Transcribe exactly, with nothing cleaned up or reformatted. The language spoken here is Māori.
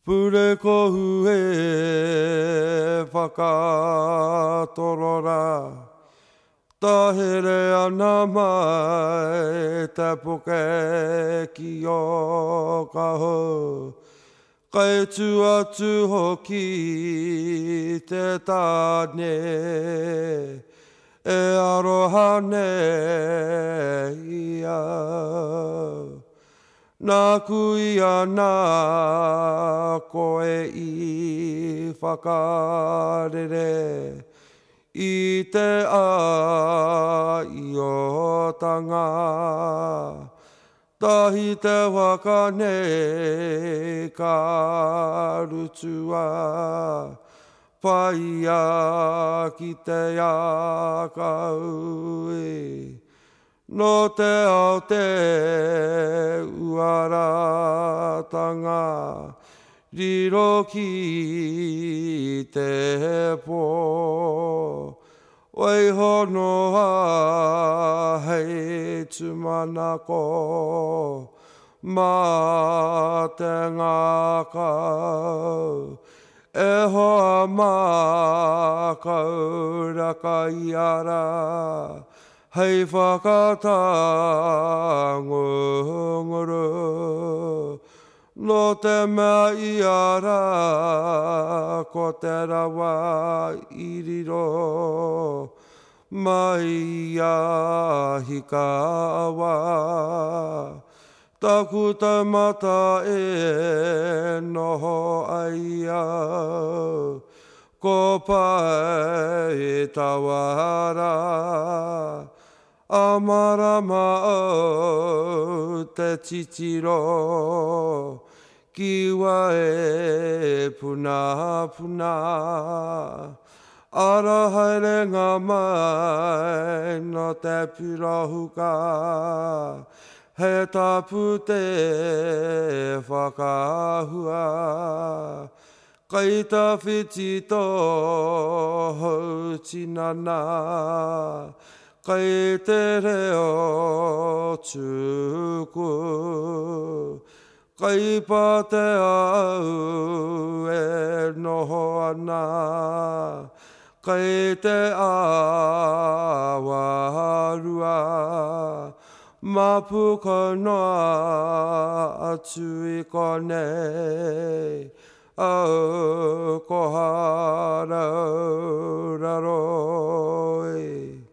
Pure ko hue whakatorora. Tahere ana mai te poke ki o ka ho. Kai tu atu hoki te tāne. E aroha nei ia. Nā kui ana koe i whakarere. I te a i o tanga. Tahi te waka nei ka rutua. Paia ki te a ka ui. No te ao te uaratanga. Riro ki te po. Oi hono a hei tumanako. Ma te ngakau. E hoa ma kauraka i ara. Hei whakatangunguru. No te mea i ara, ko te rawa i riro. Mai a hikawa. Taku taumata e noho ai au. Ko pai tawara. Amarama o te titiro. Kiwa e puna puna. Ara haere ngā mai no te pirahuka. He tapu te whakahua. Kai ta whiti tō hou tinana. Kai te reo tuku. Kai pā te au e noho ana. Kai te awarua. Mapuka noa atu i konei. Au ko harau raroi.